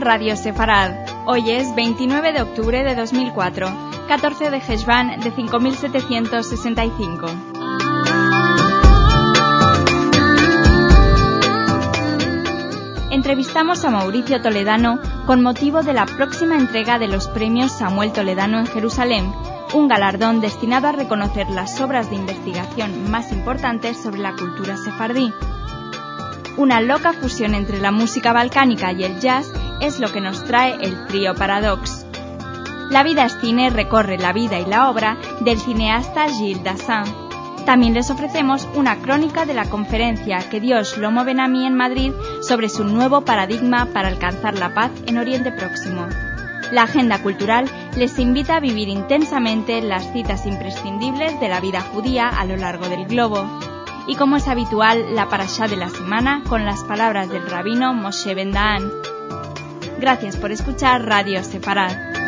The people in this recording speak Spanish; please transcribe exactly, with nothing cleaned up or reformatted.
Radio Sefarad. Hoy es veintinueve de octubre de dos mil cuatro, catorce de Heshvan de cinco mil setecientos sesenta y cinco. Entrevistamos a Mauricio Toledano con motivo de la próxima entrega de los premios Samuel Toledano en Jerusalén, un galardón destinado a reconocer las obras de investigación más importantes sobre la cultura sefardí. Una loca fusión entre la música balcánica y el jazz es lo que nos trae el trío Paradox. La Vida es Cine recorre la vida y la obra del cineasta Gilles Dassin. También les ofrecemos una crónica de la conferencia Que Dios Shlomo Ben-Ami en Madrid sobre su nuevo paradigma para alcanzar la paz en Oriente Próximo. La agenda cultural les invita a vivir intensamente las citas imprescindibles de la vida judía a lo largo del globo. Y como es habitual, la parashá de la semana con las palabras del rabino Moshe Ben Daan. Gracias por escuchar Radio Sefarad.